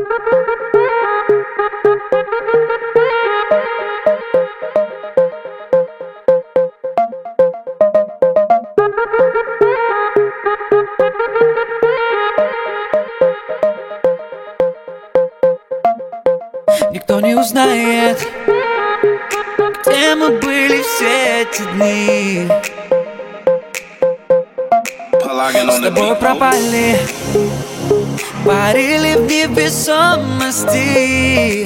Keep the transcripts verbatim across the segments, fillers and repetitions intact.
Никто не узнает, где мы были все эти дни. С тобой пропали, парили в невесомости.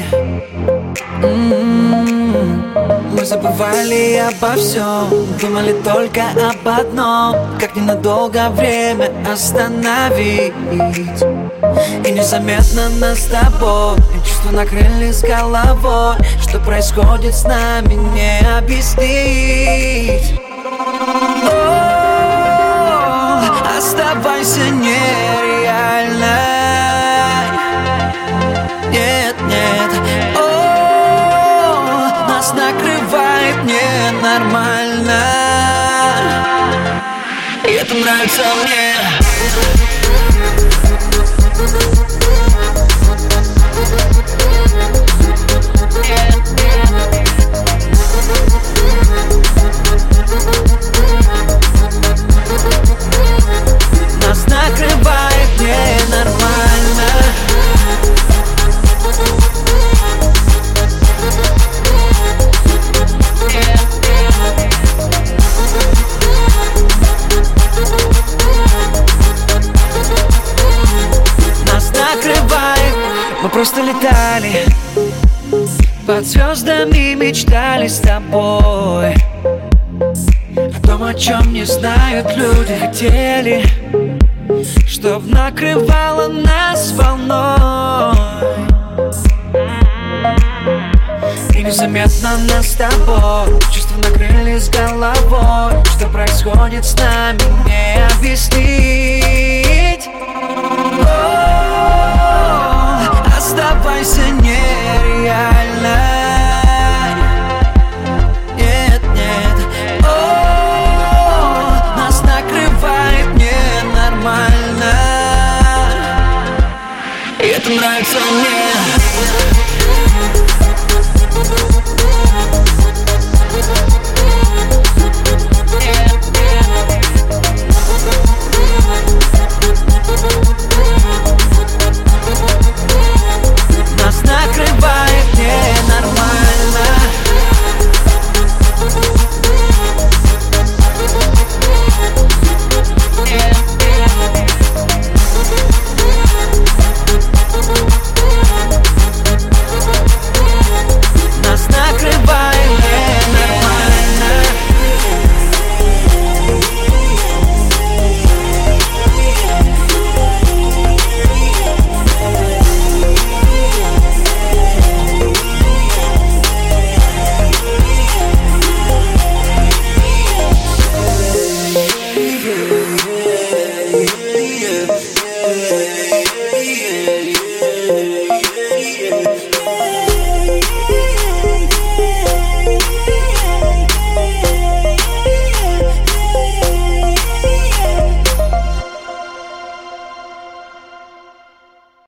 м-м-м. Мы забывали обо всем, думали только об одном: как ненадолго время остановить. И незаметно нас с тобой чувства накрыли с головой. Что происходит с нами, не объяснить. О, оставайся нереальной. Нет, нет. О, нас накрывает ненормально. И это нравится мне. Нас накрывает ненормально. Нас накрывает. Мы просто летали под звездами, мечтали с тобой о том, о чем не знают люди. Хотели, чтоб накрывало нас волной. И незаметно нас с тобой чувства накрыли с головой. Что происходит с нами, не объяснить. О, оставайся нереальной. Нет, нет. О, нас накрывает ненормально. И это нравится мне.